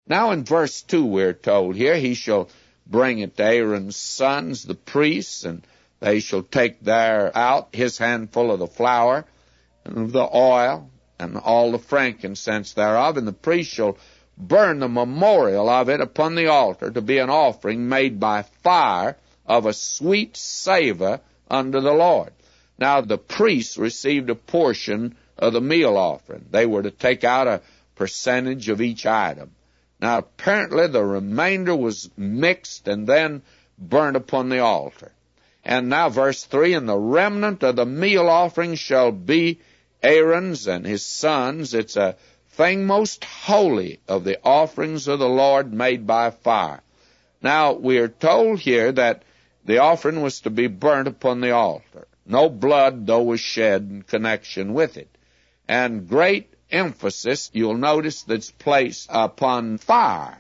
Now in verse 2 we're told here, he shall bring it to Aaron's sons, the priests, and they shall take there out his handful of the flour and of the oil and all the frankincense thereof, and the priest shall burn the memorial of it upon the altar to be an offering made by fire of a sweet savor unto the Lord. Now the priests received a portion of the meal offering. They were to take out a percentage of each item. Now apparently the remainder was mixed and then burned upon the altar. And now verse 3, and the remnant of the meal offering shall be Aaron's and his sons. It's a thing most holy of the offerings of the Lord made by fire. Now we are told here that the offering was to be burnt upon the altar. No blood, though, was shed in connection with it. And great emphasis, you'll notice, that's placed upon fire.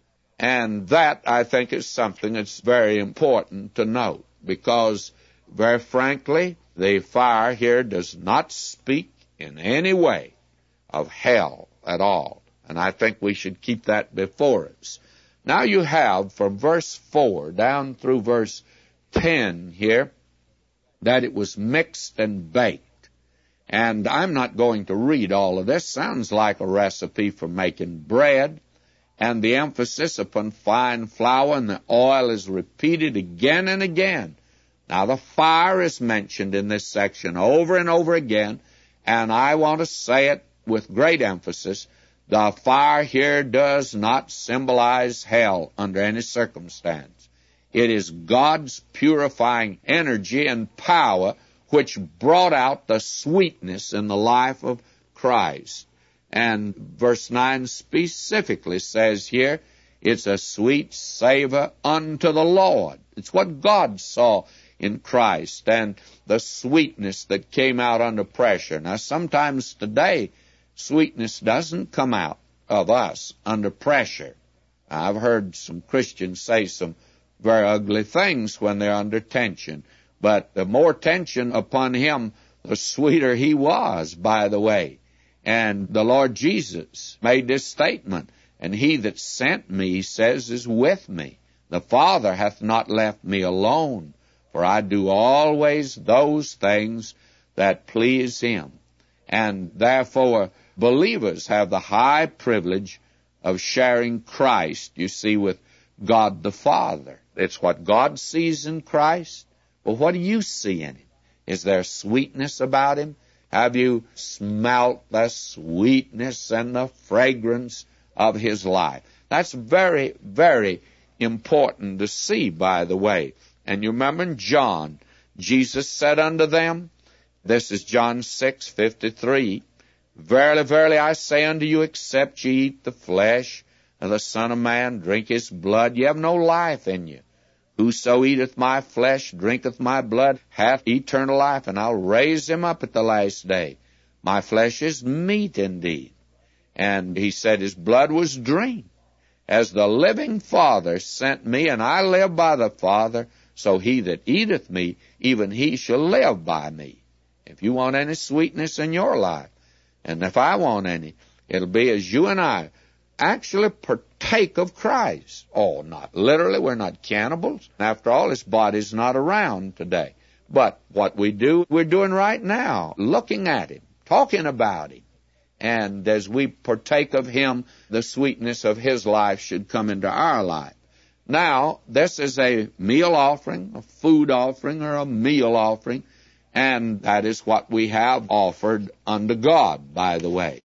And that, I think, is something that's very important to note, because, very frankly, the fire here does not speak in any way of hell at all. And I think we should keep that before us. Now you have, from verse 4 down through verse 10 here, that it was mixed and baked. And I'm not going to read all of this. Sounds like a recipe for making bread. And the emphasis upon fine flour and the oil is repeated again and again. Now the fire is mentioned in this section over and over again, and I want to say it with great emphasis. The fire here does not symbolize hell under any circumstance. It is God's purifying energy and power which brought out the sweetness in the life of Christ. And verse 9 specifically says here, it's a sweet savor unto the Lord. It's what God saw in Christ, and the sweetness that came out under pressure. Now, sometimes today, sweetness doesn't come out of us under pressure. I've heard some Christians say some very ugly things when they're under tension. But the more tension upon him, the sweeter he was, by the way. And the Lord Jesus made this statement, and he that sent me, he says, is with me. The Father hath not left me alone, for I do always those things that please him. And therefore, believers have the high privilege of sharing Christ, you see, with God the Father. It's what God sees in Christ. Well, what do you see in him? Is there sweetness about him? Have you smelt the sweetness and the fragrance of his life? That's very, very important to see, by the way. And you remember in John, Jesus said unto them, this is John 6:53, Verily, verily, I say unto you, except ye eat the flesh of the Son of Man, drink his blood, ye have no life in you. Whoso eateth my flesh, drinketh my blood, hath eternal life, and I'll raise him up at the last day. My flesh is meat indeed. And he said his blood was drink. As the living Father sent me, and I live by the Father, so he that eateth me, even he shall live by me. If you want any sweetness in your life, and if I want any, it'll be as you and I actually partake of Christ. Oh, not literally. We're not cannibals. After all, his body's not around today. But what we do, we're doing right now, looking at him, talking about him. And as we partake of him, the sweetness of his life should come into our life. Now, this is a meal offering, a food offering, or a meal offering, and that is what we have offered unto God, by the way.